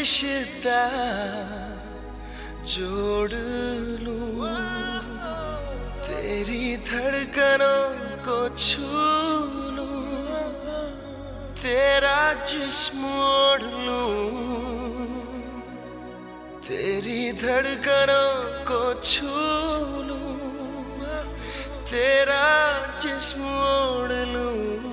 रिश्ता जोड़ लूं, तेरी धड़कनों को छू लूं, तेरा जिस्म ओढ़ लूं, तेरी धड़कनों को छू लूं, तेरा जिस्म ओढ़ लूं।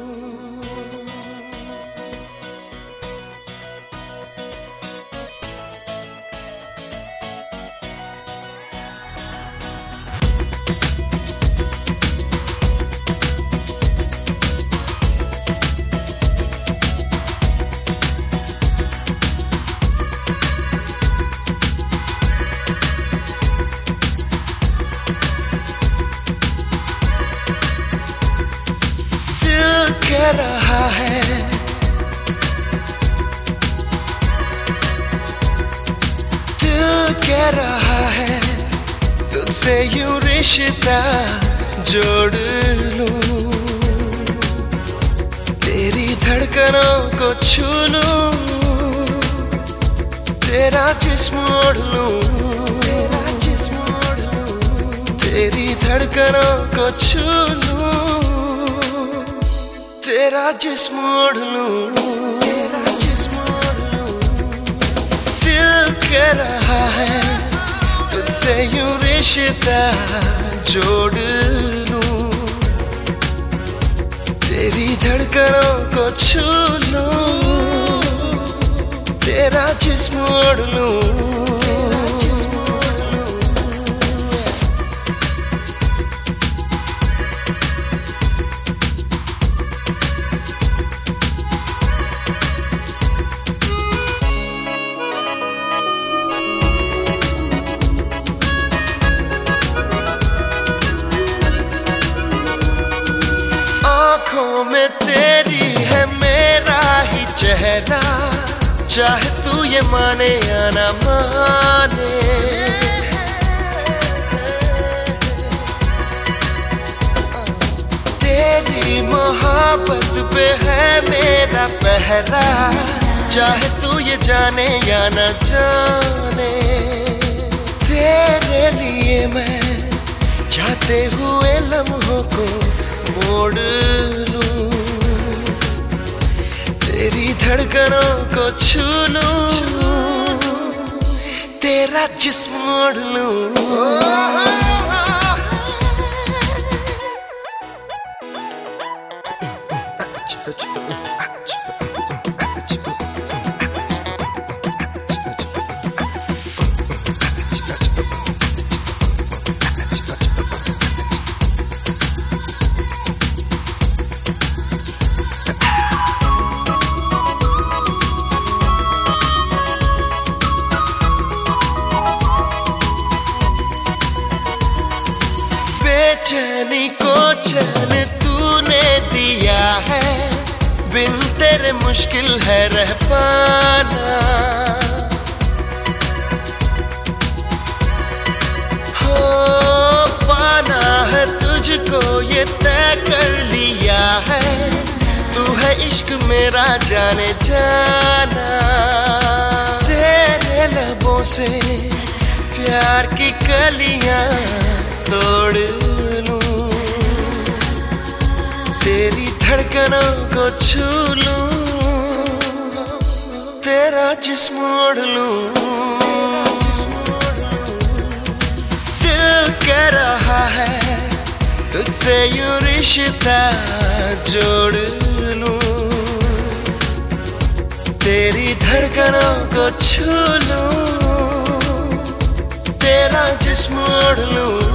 कह रहा है दिल कह रहा है तुझसे यूं रिश्ता जोड़ लूं, तेरी धड़कनों को छू लूं, तेरा जिस्म ओढ़ लूं, तेरा जिस्म ओढ़ लूं, तेरी धड़कनों को छू लूं, तेरा जिस्म ओढ़ लूं, तेरा जिस्म ओढ़ लूं। दिल कह रहा है तुझसे यूं रिश्ता जोड़ लूं, तेरी धड़कनों को छू लूं, तेरा जिस्म ओढ़ लूं, तेरा जिस्म ओढ़ लूं। आँखों में तेरी है मेरा ही चेहरा, चाहे तू ये माने या ना माने, तेरी मोहब्बत पे है मेरा पहरा, चाहे तू ये जाने या ना जाने, तेरे लिए मैं जाते हुए लम्हों को मोड़ लूं, तेरी धड़कनों को छू लूं, तेरा जिस्म ओढ़ लूं। बेचैनी को चैन तूने दिया है, बिन तेरे मुश्किल है रह पाना, हो पाना है तुझको ये तय कर लिया है, तू है इश्क मेरा जाने जाना, तेरे लबों से प्यार की कलियां तोड़ लूं, तेरी धड़कनों को छू लूं, तेरा जिस्म ओढ़ लूं, दिल कह रहा है तुझसे यूं रिश्ता जोड़ लूं, तेरी धड़कनों को छू लूं, तेरा जिस्म ओढ़ लूं।